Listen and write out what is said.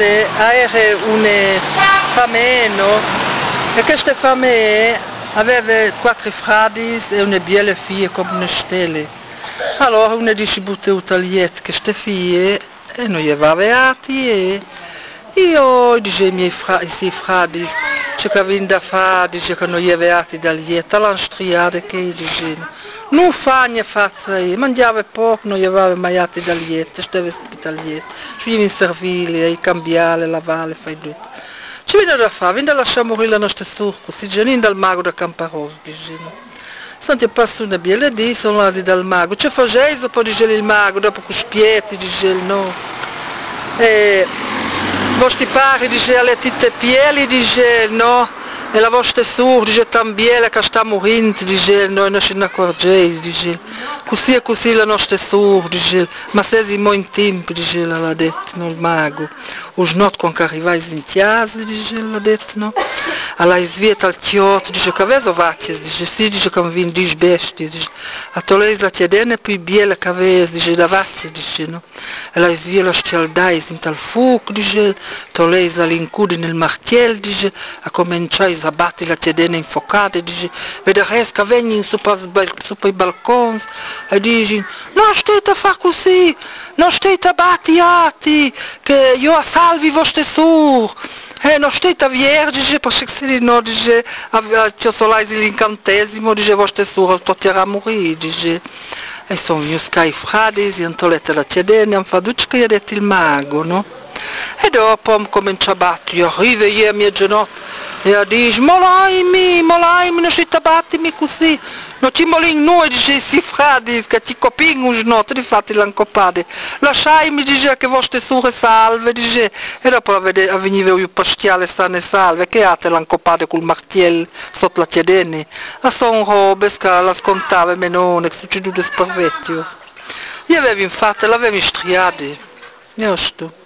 notte era una famiglia e questa famiglia aveva 4 frati e una bella figlia come una stella. Allora una dice buttata lieta questa figlia e non gli aveva atti e io dice ai miei frati ciò che avevo da fare, dice che non gli aveva atti da lieta, l'hanno striata che dice. Non fa niente faccia io, mangiava poco, non gli aveva mai atti da lieta, stava da lieta. Ci viene servire, cambiare, lavare, fai tutto. Ci viene da fare, viene da lasciare morire la nostra sorca, si viene dal mago da Camparosa, dice. Senti, passa una bella di, sono quasi dal mago. C'è facendo dopo dice il mago, dopo che spieti, dice no. E vostri pari dice alle tite pieli, dice no. E la vostra sorella dice también che sta morendo, dice noi non ce ne accorgiamo, dice così e così la nostra sorella, dice ma se siamo in tempo, dice l'ha detto, no, il mago. Os notte quando arrivai in casa, dice l'ha detto, no. Alla svieta al chiotto, dice che avevo vacche, dice sì, dice che mi viene 10 bestie, dice a tolei la chiedene più bella che avevo, dice da vacche, dice no. E la svieta la stialdai in tal fuoco, dice tolei la lincude nel martello, dice a cominciare a battere la chiedene infuocata, dice vedere che vengono su per i balconi e dice non state a fare così, non state a battere, che io a salvi vostre sorelle. Non state a vierge, perché se no, dice, c'è solo l'incantesimo, dice, vostra sorella tornerà a morire, dice. E sono venuti i frati, hanno tolto la chiedene, hanno fatto tutto che ha detto il mago, no? E dopo comincia a battere, arriva io a mia ginocchia e dice, molaimi, non state a battermi così. Non ti molin noi, dice, si frati, che ti copingo un notte, infatti l'hanno copate. Lasciami, dice, che vostre sorelle salve, dice, e dopo veniva il pastiale stanne salve, che a te l'hanno copate col martello sotto la chiedene. A son robe, che la scontava menone, che succede sparvecchio. Io avevo infatti, l'avevo striati, io sto.